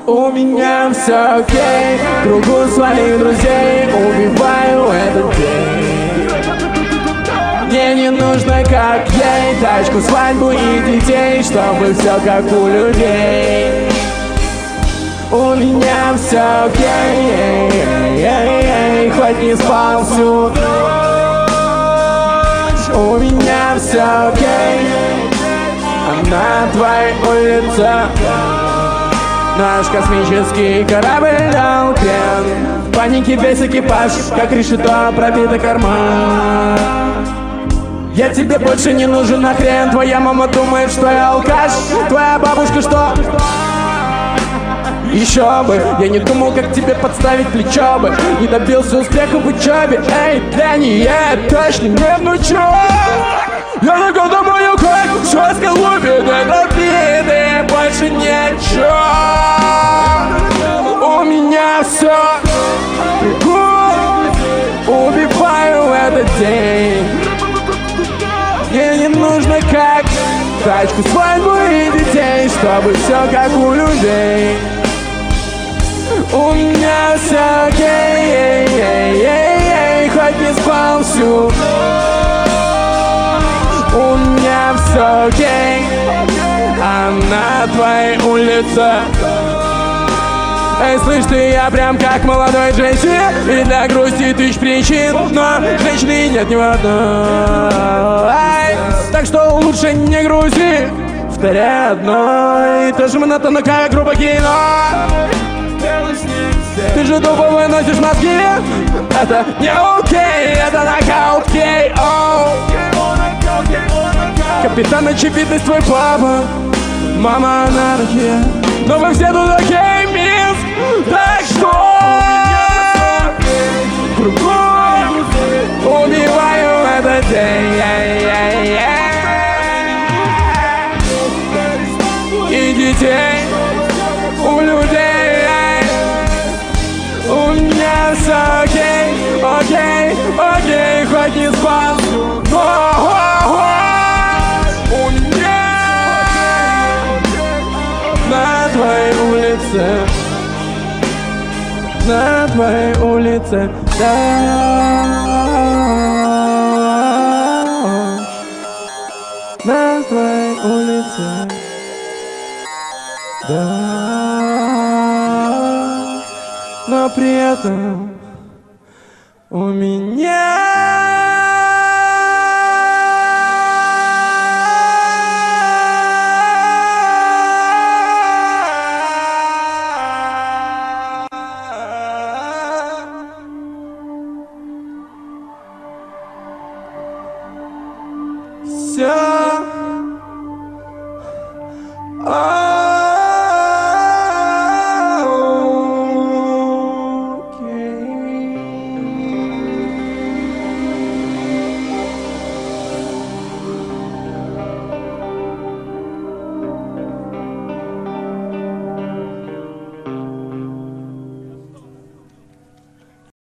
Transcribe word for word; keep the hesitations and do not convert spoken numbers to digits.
У меня все окей, кругу своих друзей убиваю этот день. Мне не нужно, как ей, тачку, свадьбу и детей, чтобы все как у людей. У меня все окей, хоть не спал всю ночь. У меня все окей, а на твоей улице наш космический корабль дал крен. В панике весь экипаж, как решето пробита корма. Я тебе больше не нужен нахрен. Твоя мама думает, что я алкаш. Твоя бабушка что? Еще бы, я не думал, как тебе подставить плечо бы. Не добился успеха в учебе. Эй, для нее точно не внучу. Я такой думаю, как все сколупит, это виды, больше ничего. У меня все убиваю этот день. Мне не нужно как тачку, свадьбу и детей, чтобы все как у людей. У меня все окей, хоть не спал всю ночь. У меня все окей, а на твоей улице. Эй, слышь ты, я прям как молодой женщине, и для грусти тысяч причин, но женщины нет ни в одной. Эй, так что лучше не грузи, повторяй одно и то же монотонно, как группа кино. Ты же тупо выносишь мозги. Это не окей, это нокаут кей о. Капитан очевидность твой папа, мама анархия, но вы все тут окей, мисс. Так что кругом убиваю этот день. И детей у людей. У меня все окей, окей, окей, хоть не спал. У меня на твоей улице, на твоей улице, да, на твоей улице, да. Но при этом у меня все.